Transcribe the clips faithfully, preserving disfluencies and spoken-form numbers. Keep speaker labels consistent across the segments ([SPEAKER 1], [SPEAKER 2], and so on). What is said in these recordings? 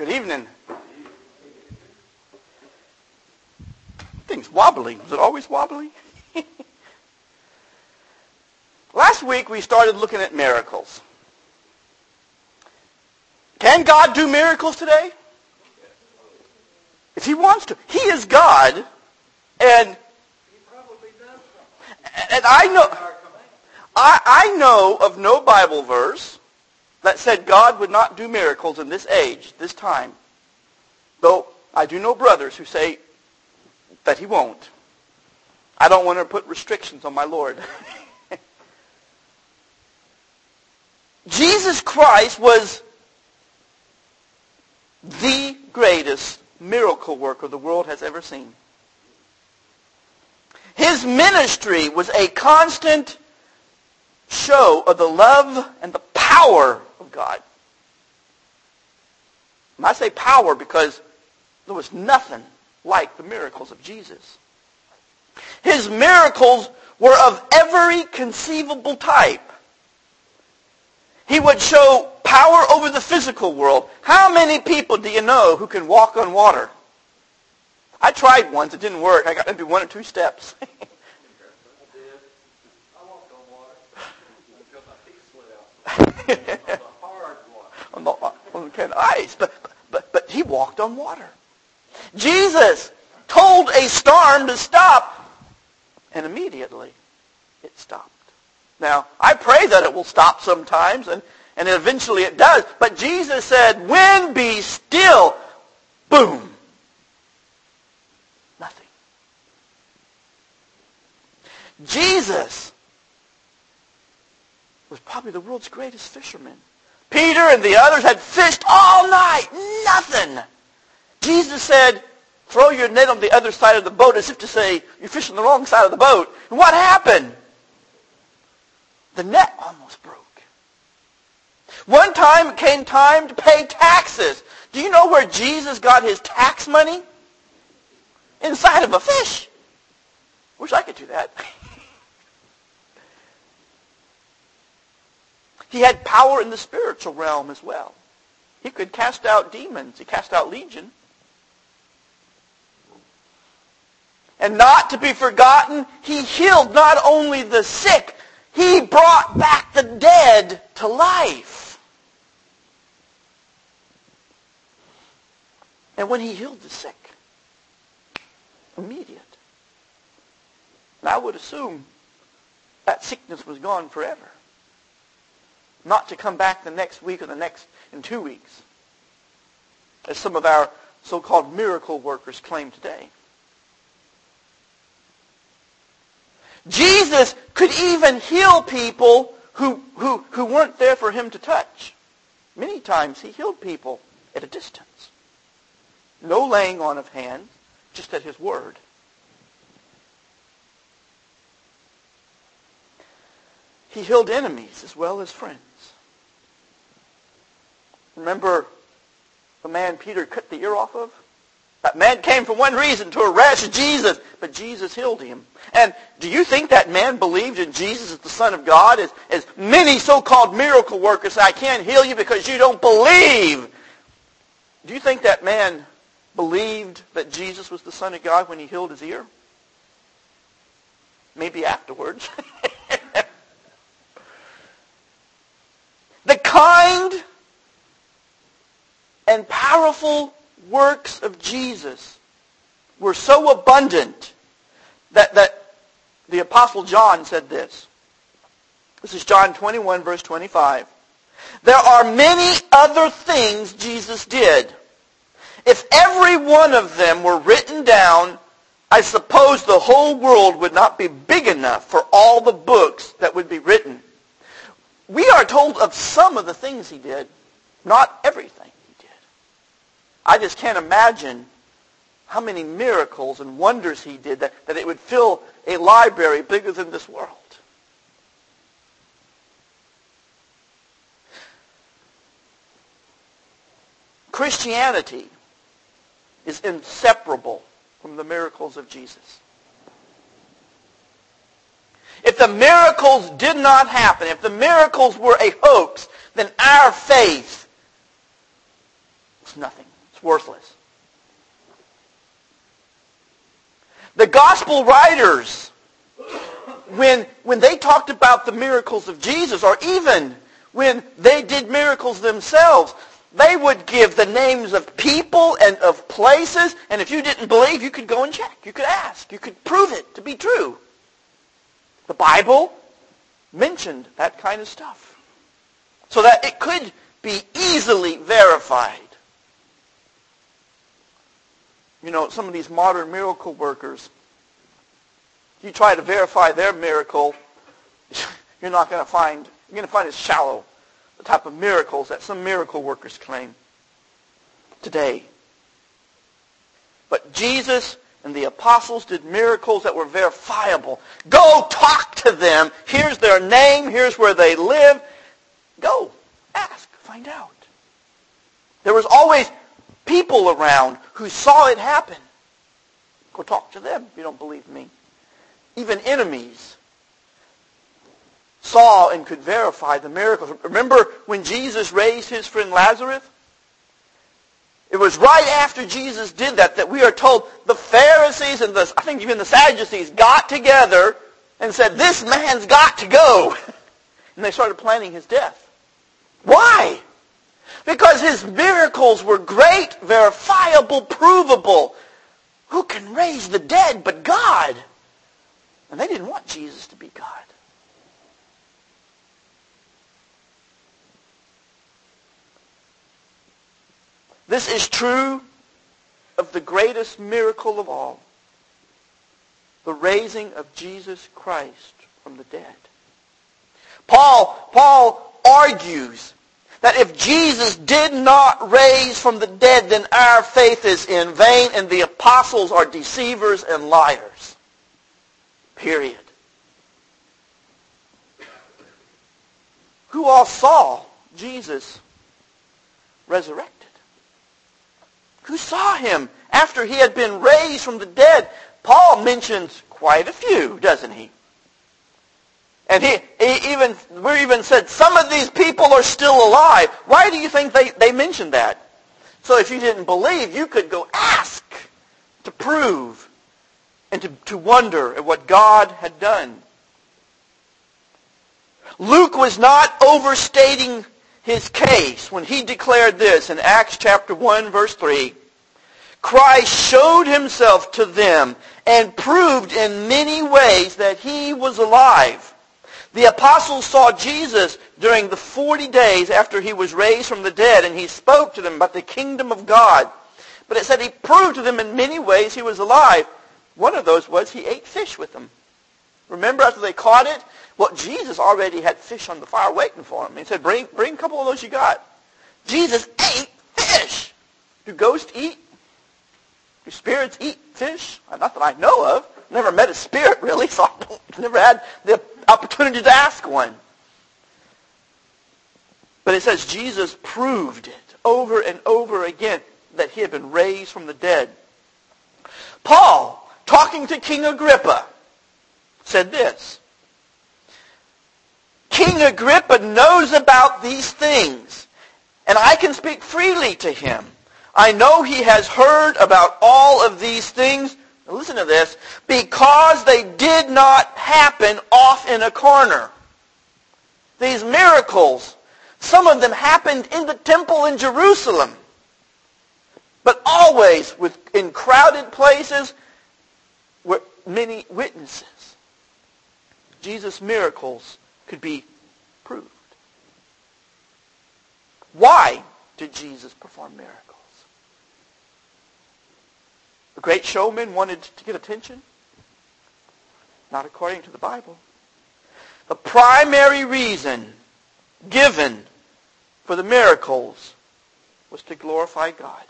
[SPEAKER 1] Good evening. Thing's wobbly. Was it always wobbly? Last week we started looking at miracles. Can God do miracles today? If he wants to. He is God, and and I know I, I know of no Bible verse that said God would not do miracles in this age, this time. Though I do know brothers who say that he won't. I don't want to put restrictions on my Lord. Jesus Christ was the greatest miracle worker the world has ever seen. His ministry was a constant show of the love and the power of God. And I say power because there was nothing like the miracles of Jesus. His miracles were of every conceivable type. He would show power over the physical world. How many people do you know who can walk on water? I tried once. It didn't work. I got to do one or two steps.
[SPEAKER 2] I walked on water until my feet slid out. On the hard water.
[SPEAKER 1] On the, on the kind of ice. But, but, but he walked on water. Jesus told a storm to stop, and immediately it stopped. Now, I pray that it will stop sometimes, and, and eventually it does. But Jesus said, "Wind, be still." Boom. Nothing. Jesus was probably the world's greatest fisherman. Peter and the others had fished all night. Nothing. Jesus said, "Throw your net on the other side of the boat," as if to say, you're fishing the wrong side of the boat. And what happened? The net almost broke. One time it came time to pay taxes. Do you know where Jesus got his tax money? Inside of a fish. Wish I could do that. He had power in the spiritual realm as well. He could cast out demons. He cast out legion. And not to be forgotten, he healed not only the sick, he brought back the dead to life. And when he healed the sick, immediate. And I would assume that sickness was gone forever. Not to come back the next week or the next in two weeks, as some of our so-called miracle workers claim today. Jesus could even heal people who, who, who weren't there for him to touch. Many times he healed people at a distance. No laying on of hands, just at his word. He healed enemies as well as friends. Remember the man Peter cut the ear off of? That man came for one reason, to arrest Jesus, but Jesus healed him. And do you think that man believed in Jesus as the Son of God? As, as many so-called miracle workers say, "I can't heal you because you don't believe." Do you think that man believed that Jesus was the Son of God when he healed his ear? Maybe afterwards. The kind and powerful works of Jesus were so abundant that, that the Apostle John said this. This is John twenty-one, verse twenty-five. "There are many other things Jesus did. If every one of them were written down, I suppose the whole world would not be big enough for all the books that would be written." We are told of some of the things he did, not everything he did. I just can't imagine how many miracles and wonders he did that, that it would fill a library bigger than this world. Christianity is inseparable from the miracles of Jesus. If the miracles did not happen, if the miracles were a hoax, then our faith It's nothing. It's worthless. The gospel writers, when, when they talked about the miracles of Jesus, or even when they did miracles themselves, they would give the names of people and of places, and if you didn't believe, you could go and check. You could ask. You could prove it to be true. The Bible mentioned that kind of stuff, so that it could be easily verified. You know, some of these modern miracle workers, you try to verify their miracle, you're not going to find, you're going to find it shallow, the type of miracles that some miracle workers claim today. But Jesus and the apostles did miracles that were verifiable. Go talk to them. Here's their name. Here's where they live. Go. Ask. Find out. There was always people around who saw it happen. Go talk to them if you don't believe me. Even enemies saw and could verify the miracles. Remember when Jesus raised his friend Lazarus? It was right after Jesus did that that we are told the Pharisees and the, I think even the Sadducees got together and said, this man's got to go. And they started planning his death. Why? Because his miracles were great, verifiable, provable. Who can raise the dead but God? And they didn't want Jesus to be God. This is true of the greatest miracle of all, the raising of Jesus Christ from the dead. Paul, Paul argues that if Jesus did not raise from the dead, then our faith is in vain and the apostles are deceivers and liars. Period. Who all saw Jesus resurrected? Who saw him after he had been raised from the dead? Paul mentions quite a few, doesn't he? And he, he even, we even said some of these people are still alive. Why do you think they, they mentioned that? So if you didn't believe, you could go ask to prove and to, to wonder at what God had done. Luke was not overstating his case when he declared this in Acts chapter one, verse three. Christ showed himself to them and proved in many ways that he was alive. The apostles saw Jesus during the forty days after he was raised from the dead, and he spoke to them about the kingdom of God. But it said he proved to them in many ways he was alive. One of those was he ate fish with them. Remember after they caught it? Well, Jesus already had fish on the fire waiting for him. He said, bring, bring a couple of those you got. Jesus ate fish. Do ghosts eat? Do spirits eat fish? Not that I know of. Never met a spirit, really, so I've never had the opportunity to ask one. But it says Jesus proved it over and over again that he had been raised from the dead. Paul, talking to King Agrippa, said this. King Agrippa knows about these things, and I can speak freely to him. I know he has heard about all of these things. Now listen to this. Because they did not happen off in a corner. These miracles, some of them happened in the temple in Jerusalem, but always with, in crowded places where many witnesses. Jesus' miracles could be proved. Why did Jesus perform miracles? The great showman wanted to get attention? Not according to the Bible. The primary reason given for the miracles was to glorify God.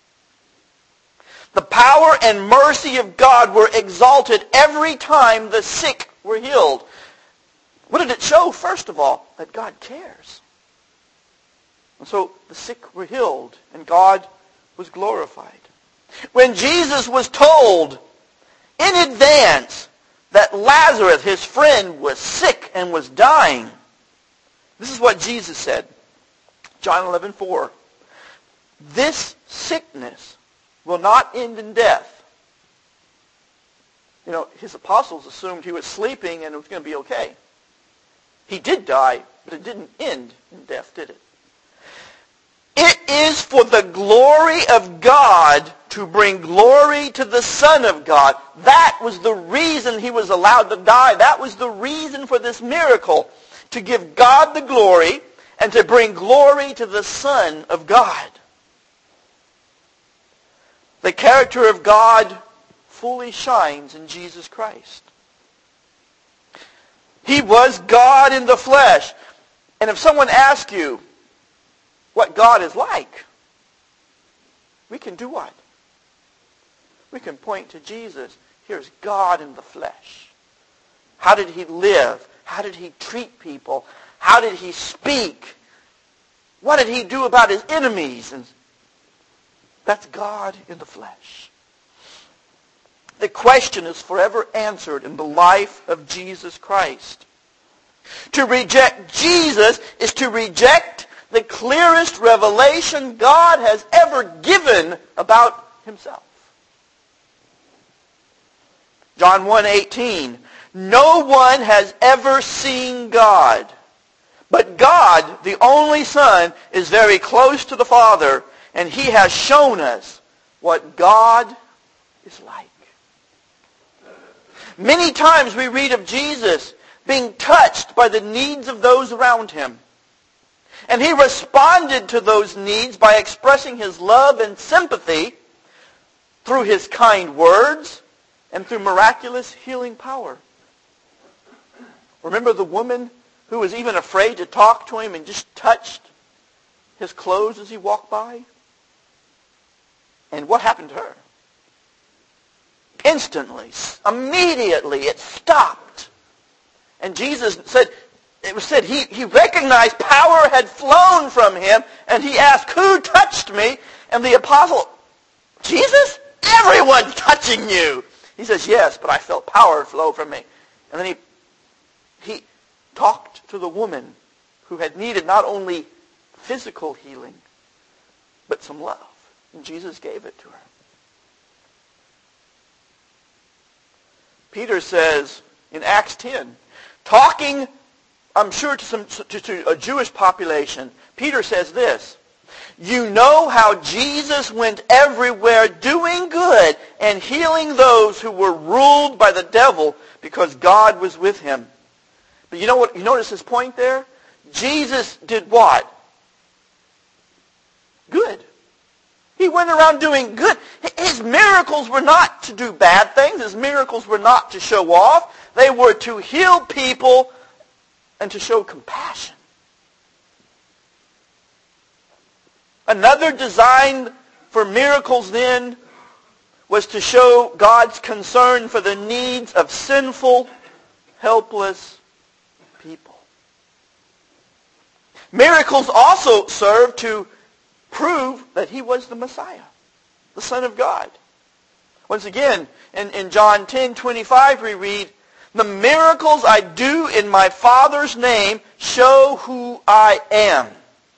[SPEAKER 1] The power and mercy of God were exalted every time the sick were healed. What did it show? First of all, that God cares. And so the sick were healed and God was glorified. When Jesus was told in advance that Lazarus, his friend, was sick and was dying, this is what Jesus said. John eleven four. this sickness will not end in death. You know, his apostles assumed he was sleeping and it was going to be okay. He did die, but it didn't end in death, did it? It is for the glory of God to bring glory to the Son of God. That was the reason he was allowed to die. That was the reason for this miracle. To give God the glory and to bring glory to the Son of God. The character of God fully shines in Jesus Christ. He was God in the flesh. And if someone asks you what God is like, we can do what? We can point to Jesus. Here's God in the flesh. How did he live? How did he treat people? How did he speak? What did he do about his enemies? And that's God in the flesh. The question is forever answered in the life of Jesus Christ. To reject Jesus is to reject the clearest revelation God has ever given about himself. John one eighteen, no one has ever seen God, but God, the only Son, is very close to the Father, and he has shown us what God is like. Many times we read of Jesus being touched by the needs of those around him. And he responded to those needs by expressing his love and sympathy through his kind words and through miraculous healing power. Remember the woman who was even afraid to talk to him and just touched his clothes as he walked by? And what happened to her? Instantly, immediately, it stopped. And Jesus said, it was said he, he recognized power had flown from him, and he asked, who touched me? And the apostle, Jesus? Everyone's touching you. He says, yes, but I felt power flow from me. And then he, he talked to the woman who had needed not only physical healing, but some love. And Jesus gave it to her. Peter says in Acts ten, talking, I'm sure, to, some, to, to a Jewish population, Peter says this, you know how Jesus went everywhere doing good and healing those who were ruled by the devil because God was with him. But you know what? You notice his point there? Jesus did what? Good. He went around doing good. His miracles were not to do bad things. His miracles were not to show off. They were to heal people and to show compassion. Another design for miracles then was to show God's concern for the needs of sinful, helpless people. Miracles also served to prove that he was the Messiah, the Son of God. Once again, in, in John ten twenty-five we read, the miracles I do in my Father's name show who I am.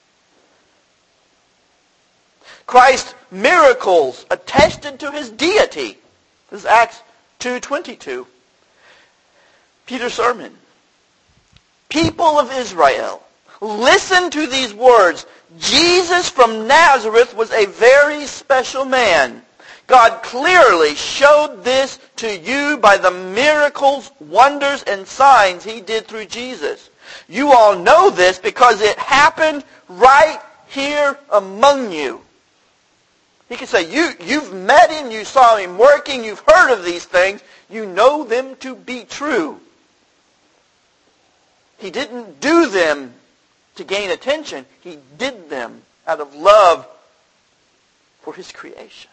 [SPEAKER 1] Christ's miracles attested to his deity. This is Acts two twenty-two. Peter's sermon. People of Israel, listen to these words. Jesus from Nazareth was a very special man. God clearly showed this to you by the miracles, wonders, and signs he did through Jesus. You all know this because it happened right here among you. He could say, you, you've met him, you saw him working, you've heard of these things, you know them to be true. He didn't do them to gain attention. He did them out of love for his creation.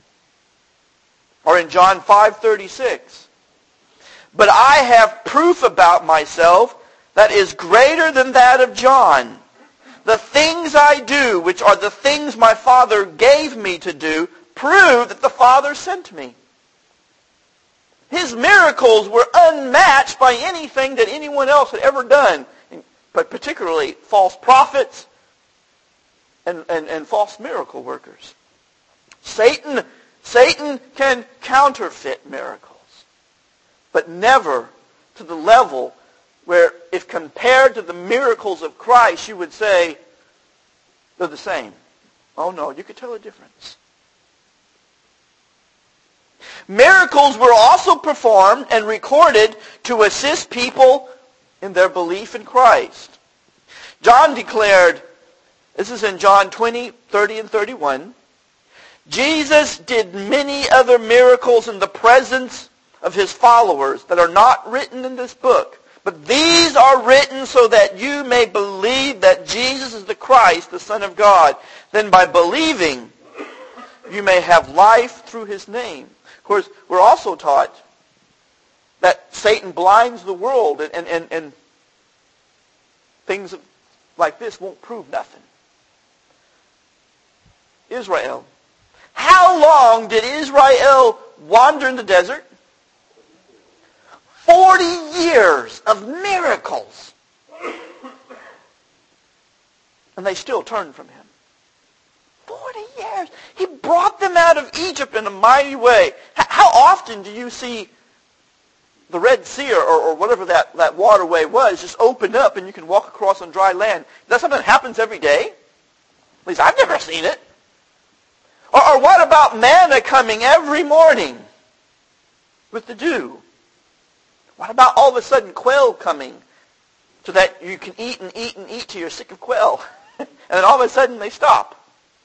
[SPEAKER 1] Or in John five thirty-six, but I have proof about myself that is greater than that of John. The things I do, which are the things my Father gave me to do, prove that the Father sent me. His miracles were unmatched by anything that anyone else had ever done, but particularly false prophets and, and, and false miracle workers. Satan, Satan can counterfeit miracles, but never to the level where if compared to the miracles of Christ, you would say they're the same. Oh no, you could tell a difference. Miracles were also performed and recorded to assist people in their belief in Christ. John declared, this is in John twenty, thirty, and thirty-one, Jesus did many other miracles in the presence of his followers that are not written in this book. But these are written so that you may believe that Jesus is the Christ, the Son of God. Then by believing, you may have life through his name. Of course, we're also taught that Satan blinds the world, and, and, and, and things like this won't prove nothing. Israel. How long did Israel wander in the desert? Forty years of miracles. And they still turned from him. Forty years. He brought them out of Egypt in a mighty way. How often do you see the Red Sea or, or whatever that, that waterway was just open up and you can walk across on dry land? Is that something that happens every day? At least I've never seen it. Or, or what about manna coming every morning with the dew? What about all of a sudden quail coming so that you can eat and eat and eat till you're sick of quail? And then all of a sudden they stop.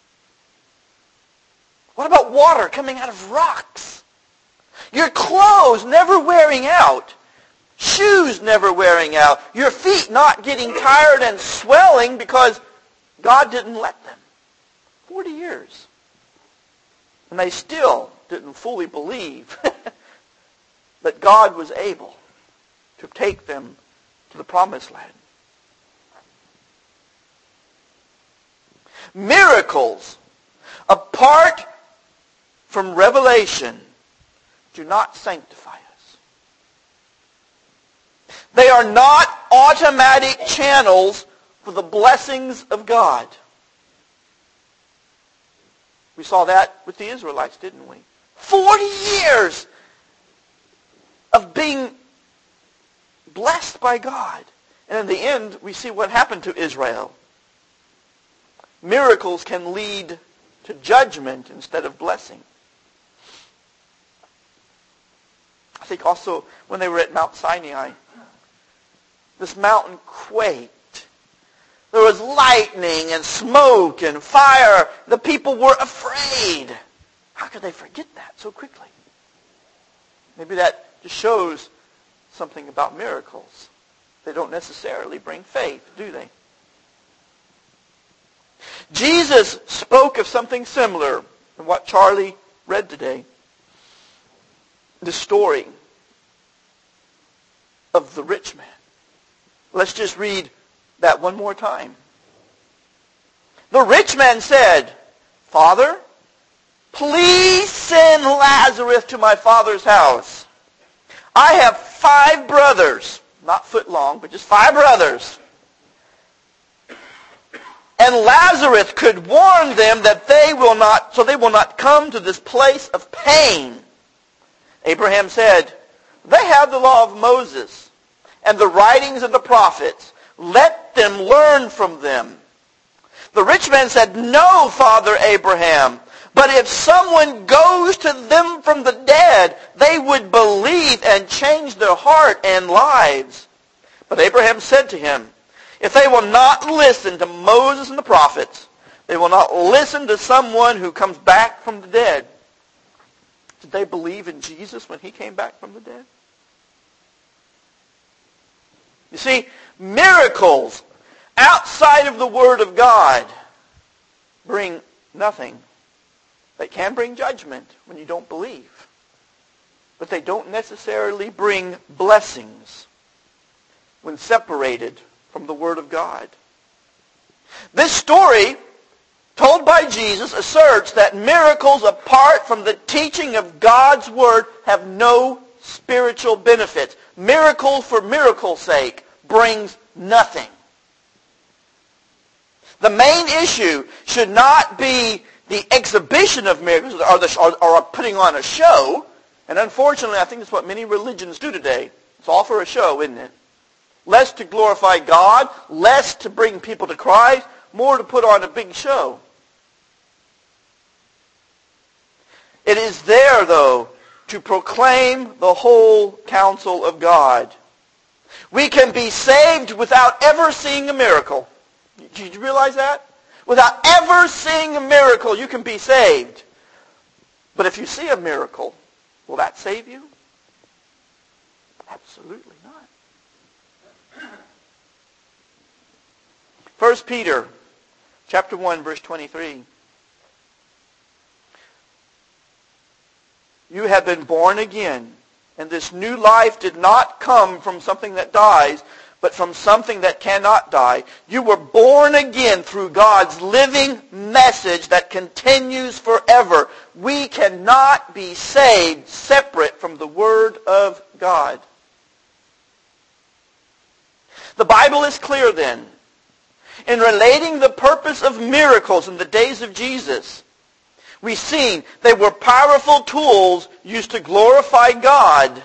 [SPEAKER 1] What about water coming out of rocks? Your clothes never wearing out. Shoes never wearing out. Your feet not getting tired and swelling because God didn't let them. Forty years. And they still didn't fully believe that God was able to take them to the promised land. Miracles, apart from revelation, do not sanctify us. They are not automatic channels for the blessings of God. We saw that with the Israelites, didn't we? Forty years of being blessed by God. And in the end, we see what happened to Israel. Miracles can lead to judgment instead of blessing. I think also when they were at Mount Sinai, this mountain quaked. There was lightning and smoke and fire. The people were afraid. How could they forget that so quickly? Maybe that just shows something about miracles. They don't necessarily bring faith, do they? Jesus spoke of something similar in what Charlie read today. The story of the rich man. Let's just read that one more time. The rich man said, Father, please send Lazarus to my father's house. I have five brothers, not foot long, but just five brothers. And Lazarus could warn them that they will not, so they will not come to this place of pain. Abraham said, they have the law of Moses and the writings of the prophets. Let them learn from them. The rich man said, no, Father Abraham, but if someone goes to them from the dead, they would believe and change their heart and lives. But Abraham said to him, if they will not listen to Moses and the prophets, they will not listen to someone who comes back from the dead. Did they believe in Jesus when he came back from the dead? You see, miracles outside of the Word of God bring nothing. They can bring judgment when you don't believe. But they don't necessarily bring blessings when separated from the Word of God. This story, told by Jesus, asserts that miracles apart from the teaching of God's Word have no spiritual benefits. Miracle for miracle's sake brings nothing. The main issue should not be the exhibition of miracles or, the, or, or putting on a show. And unfortunately, I think that's what many religions do today. It's all for a show, isn't it? Less to glorify God, less to bring people to Christ, more to put on a big show. It is there, though, to proclaim the whole counsel of God. We can be saved without ever seeing a miracle. Did you realize that? Without ever seeing a miracle, you can be saved. But if you see a miracle, will that save you? Absolutely not. First Peter chapter one, verse twenty-three. You have been born again, and this new life did not come from something that dies, but from something that cannot die. You were born again through God's living message that continues forever. We cannot be saved separate from the Word of God. The Bible is clear then. In relating the purpose of miracles in the days of Jesus, we've seen they were powerful tools used to glorify God.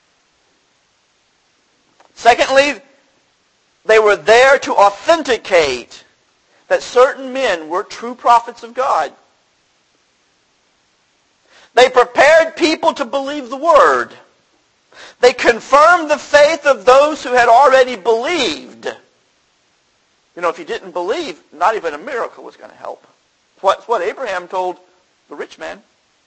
[SPEAKER 1] Secondly, they were there to authenticate that certain men were true prophets of God. They prepared people to believe the Word. They confirmed the faith of those who had already believed. You know, if you didn't believe, not even a miracle was going to help. What's what Abraham told the rich man.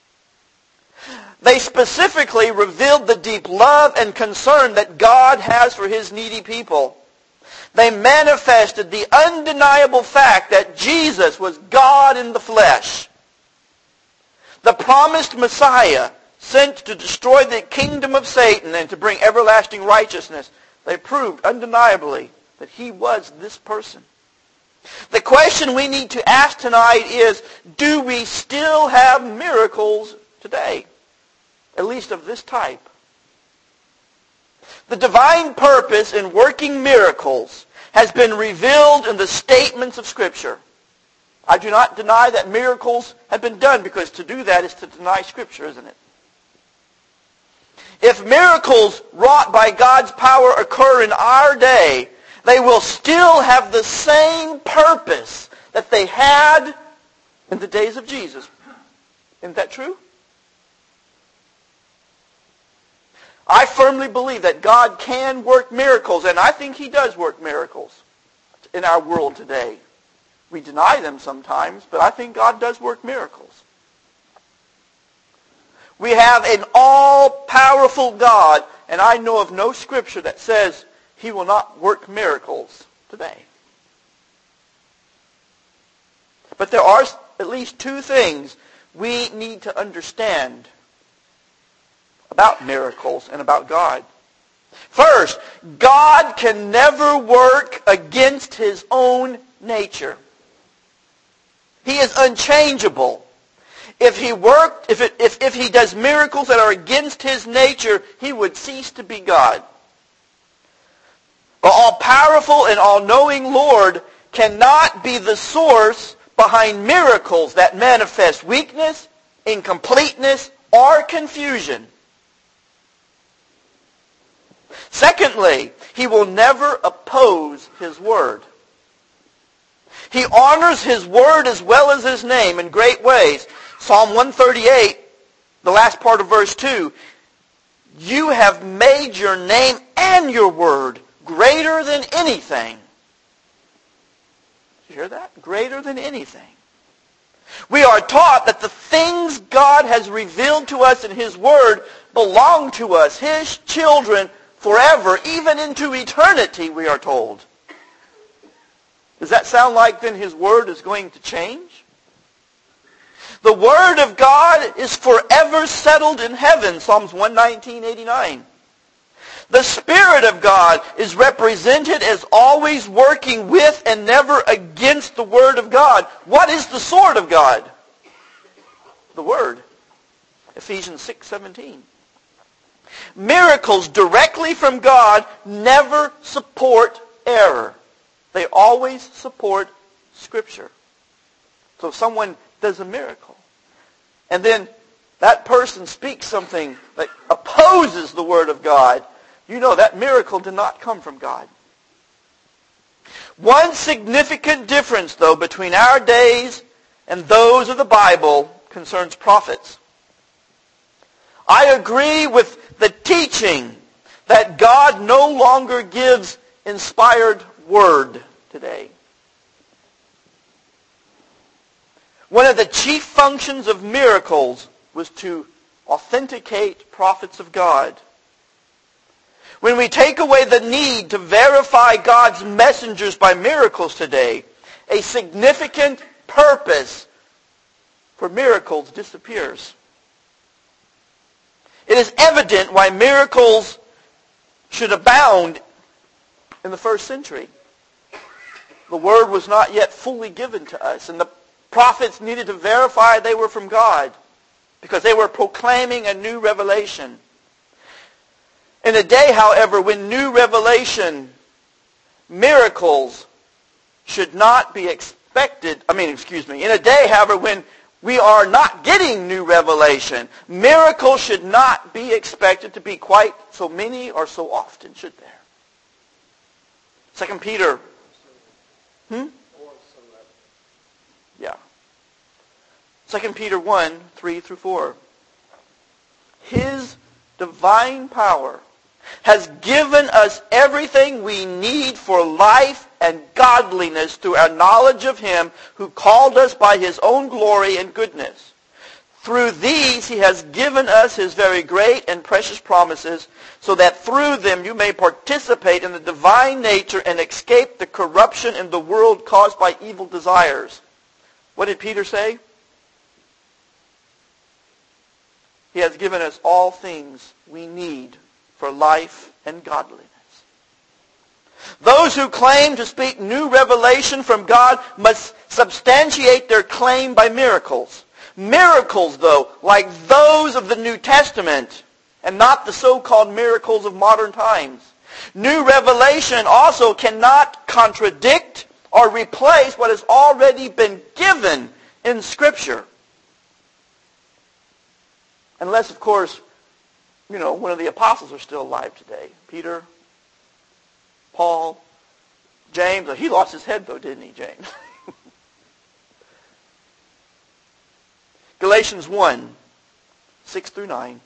[SPEAKER 1] They specifically revealed the deep love and concern that God has for His needy people. They manifested the undeniable fact that Jesus was God in the flesh. The promised Messiah, sent to destroy the kingdom of Satan and to bring everlasting righteousness. They proved undeniably that He was this person. The question we need to ask tonight is, do we still have miracles today? At least of this type. The divine purpose in working miracles has been revealed in the statements of Scripture. I do not deny that miracles have been done, because to do that is to deny Scripture, isn't it? If miracles wrought by God's power occur in our day, they will still have the same purpose that they had in the days of Jesus. Isn't that true? I firmly believe that God can work miracles, and I think He does work miracles in our world today. We deny them sometimes, but I think God does work miracles. We have an all-powerful God, and I know of no Scripture that says He will not work miracles today. But there are at least two things we need to understand about miracles and about God. First, God can never work against His own nature. He is unchangeable. If He worked, if, it, if, if He does miracles that are against His nature, He would cease to be God. The all-powerful and all-knowing Lord cannot be the source behind miracles that manifest weakness, incompleteness, or confusion. Secondly, He will never oppose His Word. He honors His Word as well as His name in great ways. Psalm one thirty-eight, the last part of verse two, you have made your name and your Word greater than anything. Did you hear that? Greater than anything. We are taught that the things God has revealed to us in His Word belong to us, His children, forever, even into eternity, we are told. Does that sound like then His Word is going to change? The Word of God is forever settled in heaven, Psalms one nineteen, eighty-nine. The Spirit of God is represented as always working with and never against the Word of God. What is the sword of God? The Word. Ephesians six seventeen. Miracles directly from God never support error. They always support Scripture. So if someone does a miracle, and then that person speaks something that opposes the Word of God, you know that miracle did not come from God. One significant difference, though, between our days and those of the Bible concerns prophets. I agree with the teaching that God no longer gives inspired word today. One of the chief functions of miracles was to authenticate prophets of God. When we take away the need to verify God's messengers by miracles today, a significant purpose for miracles disappears. It is evident why miracles should abound in the first century. The Word was not yet fully given to us, and the prophets needed to verify they were from God because they were proclaiming a new revelation. In a day, however, when new revelation, miracles should not be expected, I mean, excuse me, in a day, however, when we are not getting new revelation, miracles should not be expected to be quite so many or so often, should there? Second Peter. Hmm? Yeah. Second Peter one, three through four. His divine power has given us everything we need for life and godliness through our knowledge of Him who called us by His own glory and goodness. Through these He has given us His very great and precious promises, so that through them you may participate in the divine nature and escape the corruption in the world caused by evil desires. What did Peter say? He has given us all things we need for life and godliness. Those who claim to speak new revelation from God must substantiate their claim by miracles. Miracles, though, like those of the New Testament, and not the so-called miracles of modern times. New revelation also cannot contradict or replace what has already been given in Scripture. Unless, of course, you know, one of the apostles are still alive today. Peter, Paul, James. He lost his head, though, didn't he, James? Galatians one, six through nine.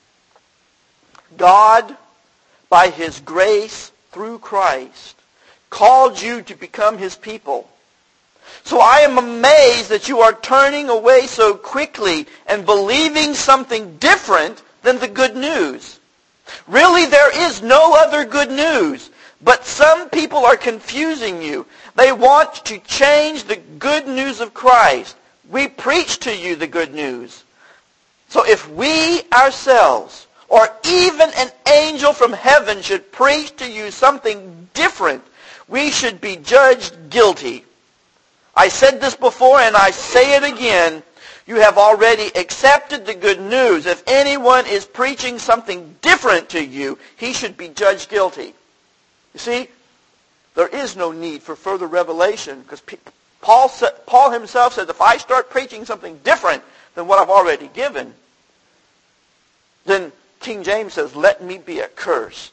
[SPEAKER 1] God, by His grace through Christ, called you to become His people. So I am amazed that you are turning away so quickly and believing something different than the good news. Really, there is no other good news. But some people are confusing you. They want to change the good news of Christ. We preach to you the good news. So if we ourselves, or even an angel from heaven, should preach to you something different, we should be judged guilty. I said this before and I say it again. You have already accepted the good news. If anyone is preaching something different to you, he should be judged guilty. You see, there is no need for further revelation because Paul, Paul himself said, if I start preaching something different than what I've already given, then King James says, let me be accursed.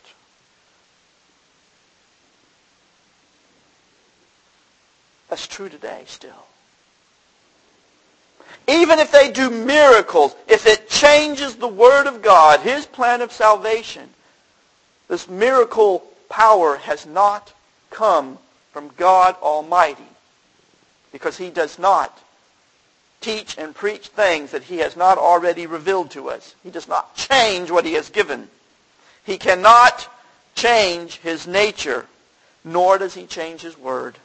[SPEAKER 1] That's true today still. Even if they do miracles, if it changes the Word of God, His plan of salvation, this miracle power has not come from God Almighty, because He does not teach and preach things that He has not already revealed to us. He does not change what He has given. He cannot change His nature, nor does He change His Word.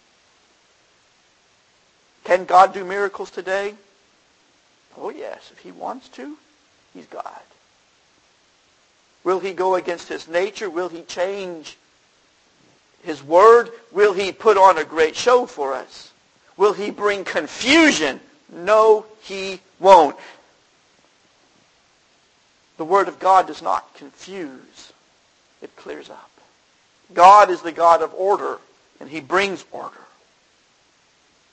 [SPEAKER 1] Can God do miracles today? Oh yes, if He wants to, He's God. Will He go against His nature? Will He change His Word? Will He put on a great show for us? Will He bring confusion? No, He won't. The Word of God does not confuse. It clears up. God is the God of order, and He brings order.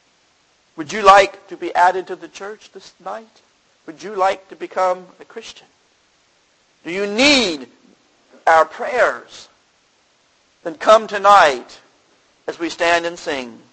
[SPEAKER 1] Would you like to be added to the church this night? Would you like to become a Christian? Do you need our prayers? Then come tonight as we stand and sing.